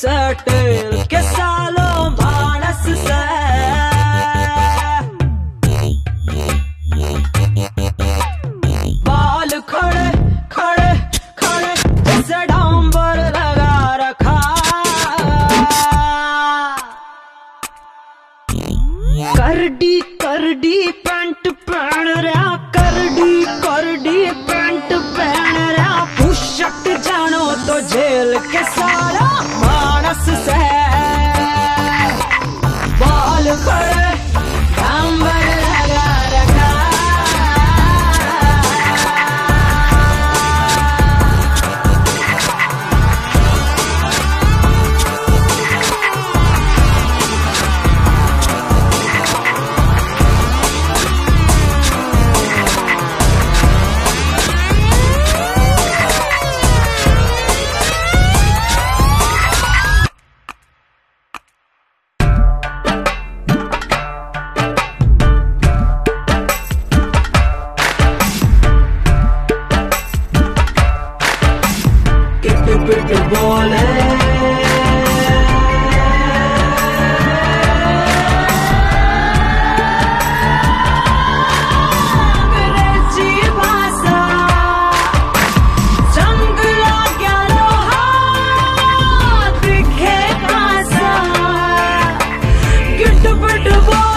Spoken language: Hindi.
सटेल के सालों मानस से बाल खड़े खड़े खड़े जैसे डांबर लगा रखा। करडी करडी पैंट पहन रहा, करडी करडी पैंट पहन रहा, पुशट जानो तो जेल के सारा मानस से बाल खड़े डांबर लगा रखा। पिट बोले अंग्रेजी भाषा जंग लाग्या लोहा दिखे भाषा गिट पिट बोले।